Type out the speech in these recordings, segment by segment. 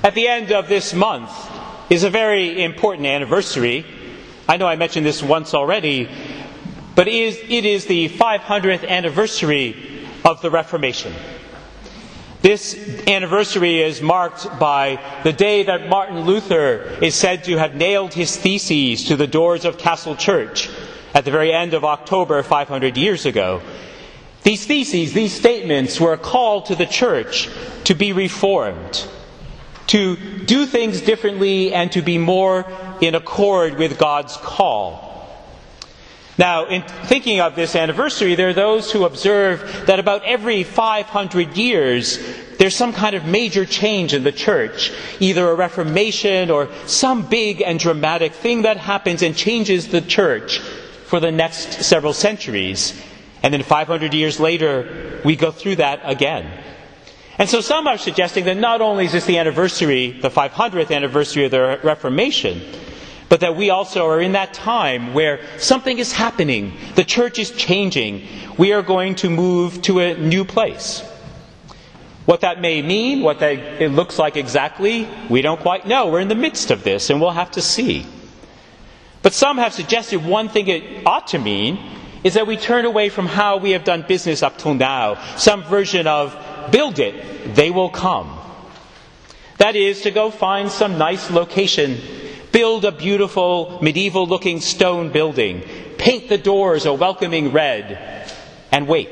At the end of this month is a very important anniversary. I know I mentioned this once already, but it is the 500th anniversary of the Reformation. This anniversary is marked by the day that Martin Luther is said to have nailed his theses to the doors of Castle Church at the very end of October 500 years ago. These theses, these statements, were a call to the Church to be reformed, to do things differently, and to be more in accord with God's call. Now, in thinking of this anniversary, there are those who observe that about every 500 years, there's some kind of major change in the church, either a reformation or some big and dramatic thing that happens and changes the church for the next several centuries. And then 500 years later, we go through that again. And so some are suggesting that not only is this the anniversary, the 500th anniversary of the Reformation, but that we also are in that time where something is happening. The church is changing. We are going to move to a new place. What that may mean, it looks like exactly, we don't quite know. We're in the midst of this, and we'll have to see. But some have suggested one thing it ought to mean is that we turn away from how we have done business up till now. Some version of, build it, they will come. That is, to go find some nice location, build a beautiful medieval-looking stone building, paint the doors a welcoming red, and wait.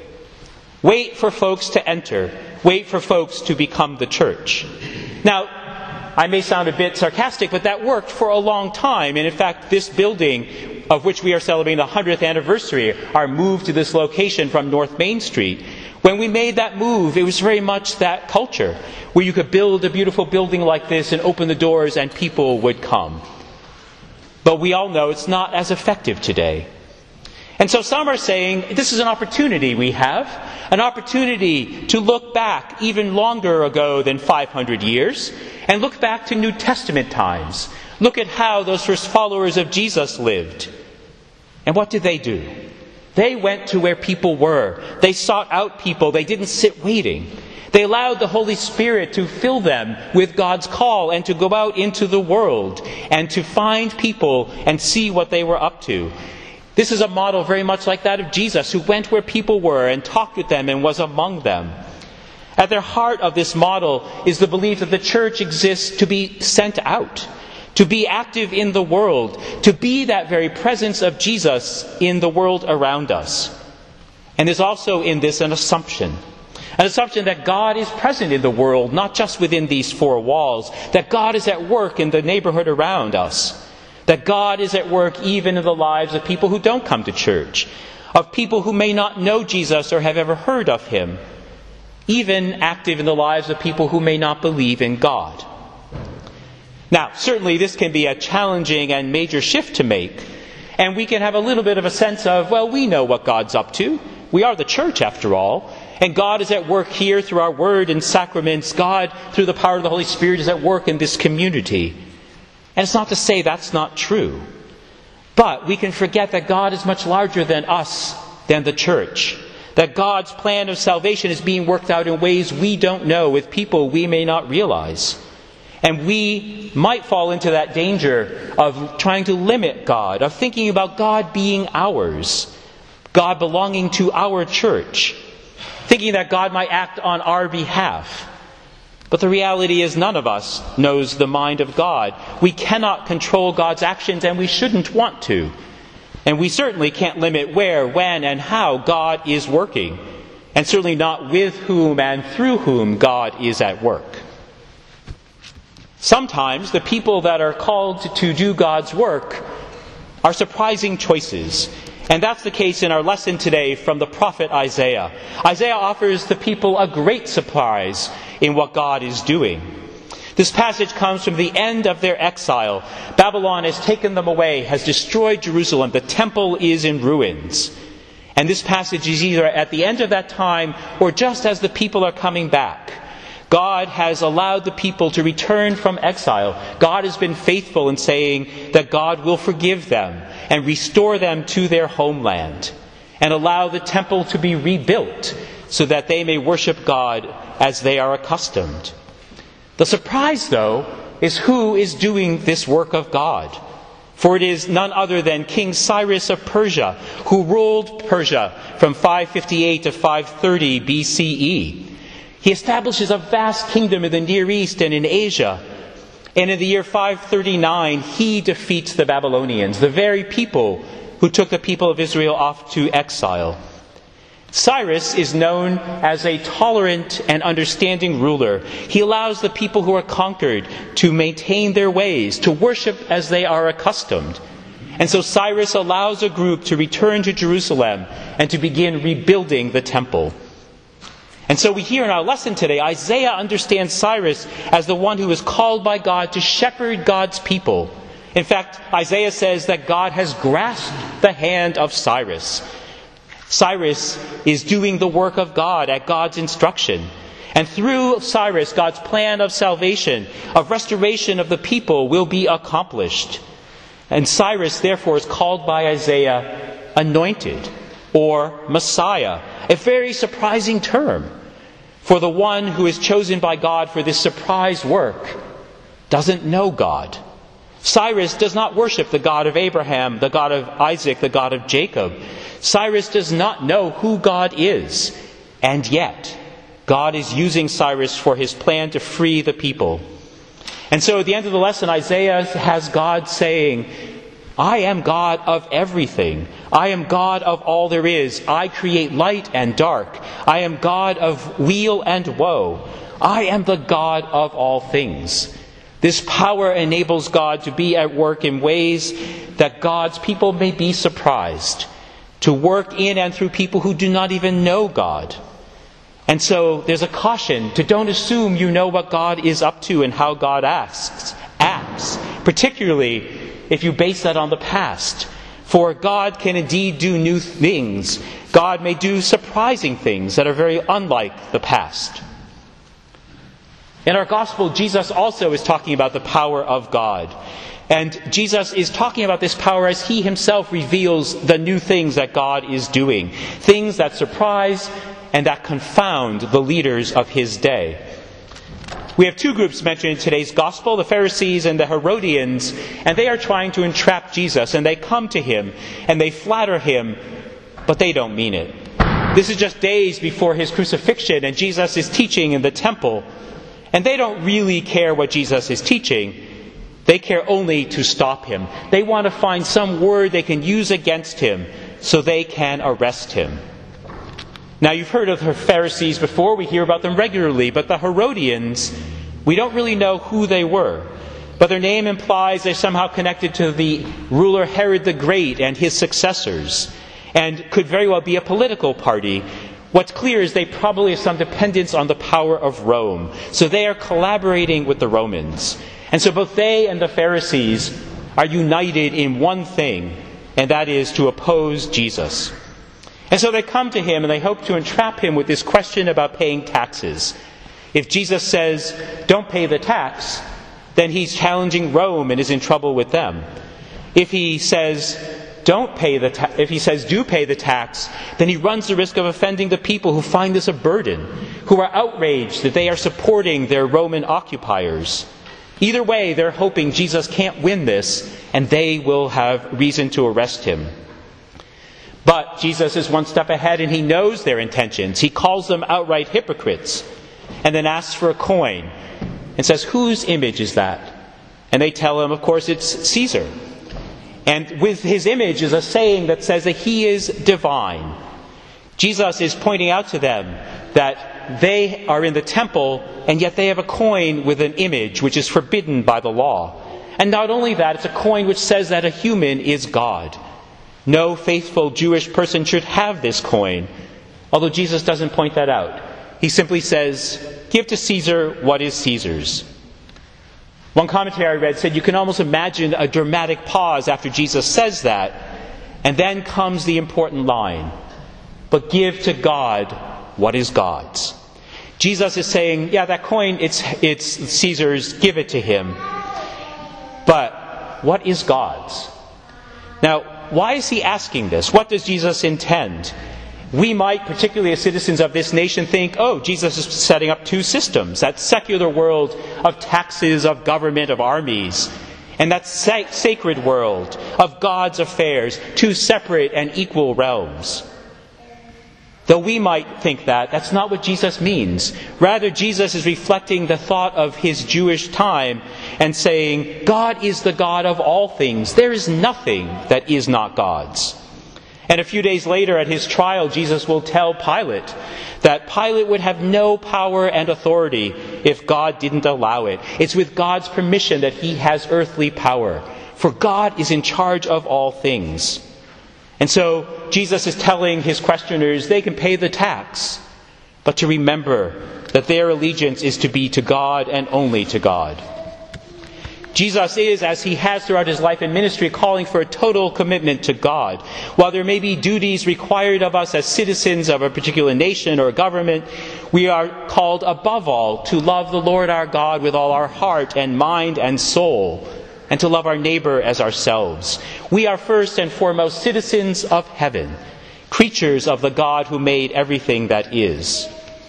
Wait for folks to enter. Wait for folks to become the church. Now, I may sound a bit sarcastic, but that worked for a long time. And in fact, this building, of which we are celebrating the 100th anniversary, our move to this location from North Main Street, when we made that move, it was very much that culture, where you could build a beautiful building like this and open the doors and people would come. But we all know it's not as effective today. And so some are saying this is an opportunity we have, an opportunity to look back even longer ago than 500 years, and look back to New Testament times. Look at how those first followers of Jesus lived. And what did they do? They went to where people were. They sought out people. They didn't sit waiting. They allowed the Holy Spirit to fill them with God's call and to go out into the world and to find people and see what they were up to. This is a model very much like that of Jesus, who went where people were and talked with them and was among them. At their heart of this model is the belief that the church exists to be sent out, to be active in the world, to be that very presence of Jesus in the world around us. And there's also in this an assumption that God is present in the world, not just within these four walls, that God is at work in the neighborhood around us, that God is at work even in the lives of people who don't come to church, of people who may not know Jesus or have ever heard of him, even active in the lives of people who may not believe in God. Now, certainly this can be a challenging and major shift to make, and we can have a little bit of a sense of, well, we know what God's up to. We are the church, after all, and God is at work here through our word and sacraments. God, through the power of the Holy Spirit, is at work in this community. And it's not to say that's not true, but we can forget that God is much larger than us, than the church. That God's plan of salvation is being worked out in ways we don't know, with people we may not realize. And we might fall into that danger of trying to limit God, of thinking about God being ours, God belonging to our church, thinking that God might act on our behalf. But the reality is none of us knows the mind of God. We cannot control God's actions, and we shouldn't want to. And we certainly can't limit where, when, and how God is working. And certainly not with whom and through whom God is at work. Sometimes the people that are called to do God's work are surprising choices. And that's the case in our lesson today from the prophet Isaiah. Isaiah offers the people a great surprise in what God is doing. This passage comes from the end of their exile. Babylon has taken them away, has destroyed Jerusalem. The temple is in ruins. And this passage is either at the end of that time or just as the people are coming back. God has allowed the people to return from exile. God has been faithful in saying that God will forgive them and restore them to their homeland and allow the temple to be rebuilt so that they may worship God as they are accustomed. The surprise, though, is who is doing this work of God. For it is none other than King Cyrus of Persia, who ruled Persia from 558 to 530 BCE. He establishes a vast kingdom in the Near East and in Asia. And in the year 539, he defeats the Babylonians, the very people who took the people of Israel off to exile. Cyrus is known as a tolerant and understanding ruler. He allows the people who are conquered to maintain their ways, to worship as they are accustomed. And so Cyrus allows a group to return to Jerusalem and to begin rebuilding the temple. And so we hear in our lesson today, Isaiah understands Cyrus as the one who is called by God to shepherd God's people. In fact, Isaiah says that God has grasped the hand of Cyrus. Cyrus is doing the work of God at God's instruction. And through Cyrus, God's plan of salvation, of restoration of the people will be accomplished. And Cyrus, therefore, is called by Isaiah anointed or Messiah, a very surprising term. For the one who is chosen by God for this surprise work doesn't know God. Cyrus does not worship the God of Abraham, the God of Isaac, the God of Jacob. Cyrus does not know who God is. And yet, God is using Cyrus for his plan to free the people. And so at the end of the lesson, Isaiah has God saying, I am God of everything. I am God of all there is. I create light and dark. I am God of weal and woe. I am the God of all things. This power enables God to be at work in ways that God's people may be surprised, to work in and through people who do not even know God. And so there's a caution to don't assume you know what God is up to and how God acts, particularly if you base that on the past. For God can indeed do new things. God may do surprising things that are very unlike the past. In our gospel, Jesus also is talking about the power of God. And Jesus is talking about this power as he himself reveals the new things that God is doing. Things that surprise and that confound the leaders of his day. We have two groups mentioned in today's gospel, the Pharisees and the Herodians, and they are trying to entrap Jesus, and they come to him and they flatter him, but they don't mean it. This is just days before his crucifixion, and Jesus is teaching in the temple, and they don't really care what Jesus is teaching. They care only to stop him. They want to find some word they can use against him so they can arrest him. Now, you've heard of the Pharisees before. We hear about them regularly. But the Herodians, we don't really know who they were. But their name implies they're somehow connected to the ruler Herod the Great and his successors, and could very well be a political party. What's clear is they probably have some dependence on the power of Rome. So they are collaborating with the Romans. And so both they and the Pharisees are united in one thing, and that is to oppose Jesus. And so they come to him and they hope to entrap him with this question about paying taxes. If Jesus says, don't pay the tax, then he's challenging Rome and is in trouble with them. If he says, do pay the tax, then he runs the risk of offending the people who find this a burden, who are outraged that they are supporting their Roman occupiers. Either way, they're hoping Jesus can't win this, and they will have reason to arrest him. But Jesus is one step ahead, and he knows their intentions. He calls them outright hypocrites, and then asks for a coin, and says, whose image is that? And they tell him, of course, it's Caesar. And with his image is a saying that says that he is divine. Jesus is pointing out to them that they are in the temple, and yet they have a coin with an image which is forbidden by the law. And not only that, it's a coin which says that a human is God. No faithful Jewish person should have this coin, although Jesus doesn't point that out. He simply says, give to Caesar what is Caesar's. One commentary I read said you can almost imagine a dramatic pause after Jesus says that, and then comes the important line, but give to God what is God's. Jesus is saying, yeah, that coin, it's Caesar's, give it to him. But what is God's? Now, why is he asking this? What does Jesus intend? We might, particularly as citizens of this nation, think, oh, Jesus is setting up two systems, that secular world of taxes, of government, of armies, and that sacred world of God's affairs, two separate and equal realms. Though we might think that, that's not what Jesus means. Rather, Jesus is reflecting the thought of his Jewish time and saying, God is the God of all things. There is nothing that is not God's. And a few days later at his trial, Jesus will tell Pilate that Pilate would have no power and authority if God didn't allow it. It's with God's permission that he has earthly power, for God is in charge of all things. And so Jesus is telling his questioners they can pay the tax, but to remember that their allegiance is to be to God and only to God. Jesus is, as he has throughout his life and ministry, calling for a total commitment to God. While there may be duties required of us as citizens of a particular nation or government, we are called above all to love the Lord our God with all our heart and mind and soul, and to love our neighbor as ourselves. We are first and foremost citizens of heaven, creatures of the God who made everything that is.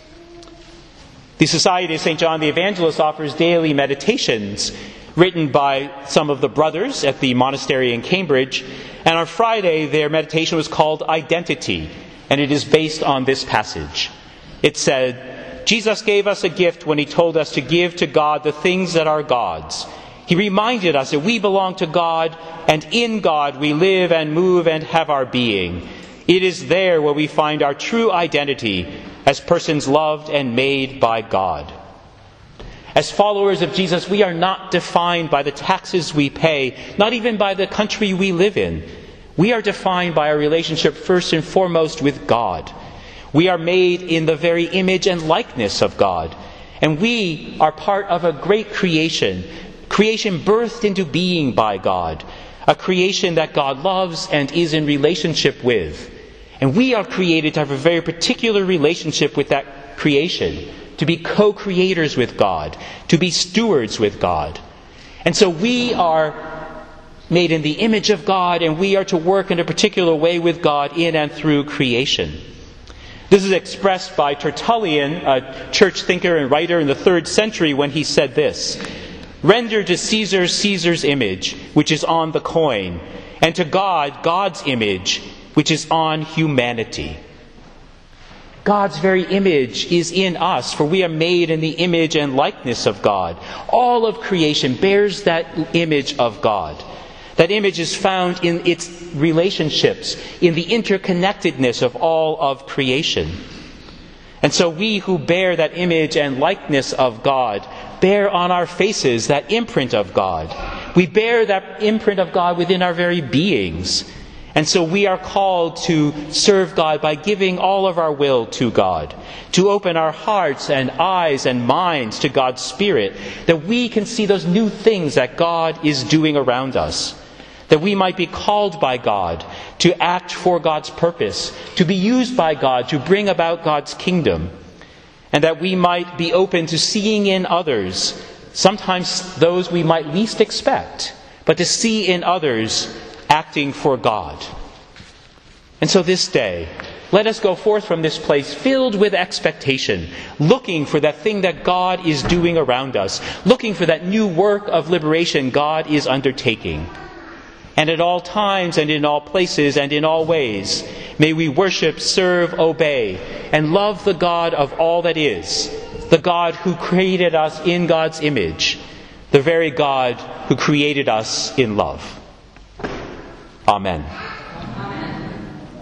The Society of St. John the Evangelist offers daily meditations written by some of the brothers at the monastery in Cambridge. And on Friday, their meditation was called Identity, and it is based on this passage. It said, Jesus gave us a gift when he told us to give to God the things that are God's. He reminded us that we belong to God, and in God we live and move and have our being. It is there where we find our true identity as persons loved and made by God. As followers of Jesus, we are not defined by the taxes we pay, not even by the country we live in. We are defined by our relationship first and foremost with God. We are made in the very image and likeness of God. And we are part of a great creation birthed into being by God, a creation that God loves and is in relationship with. And we are created to have a very particular relationship with that creation, to be co-creators with God, to be stewards with God. And so we are made in the image of God, and we are to work in a particular way with God in and through creation. This is expressed by Tertullian, a church thinker and writer in the 3rd century, when he said this: "Render to Caesar Caesar's image, which is on the coin, and to God God's image, which is on humanity." God's very image is in us, for we are made in the image and likeness of God. All of creation bears that image of God. That image is found in its relationships, in the interconnectedness of all of creation. And so we who bear that image and likeness of God bear on our faces that imprint of God. We bear that imprint of God within our very beings. And so we are called to serve God by giving all of our will to God, to open our hearts and eyes and minds to God's Spirit, that we can see those new things that God is doing around us, that we might be called by God to act for God's purpose, to be used by God to bring about God's kingdom, and that we might be open to seeing in others, sometimes those we might least expect, but to see in others acting for God. And so this day, let us go forth from this place filled with expectation, looking for that thing that God is doing around us, looking for that new work of liberation God is undertaking. And at all times and in all places and in all ways, may we worship, serve, obey, and love the God of all that is, the God who created us in God's image, the very God who created us in love. Amen.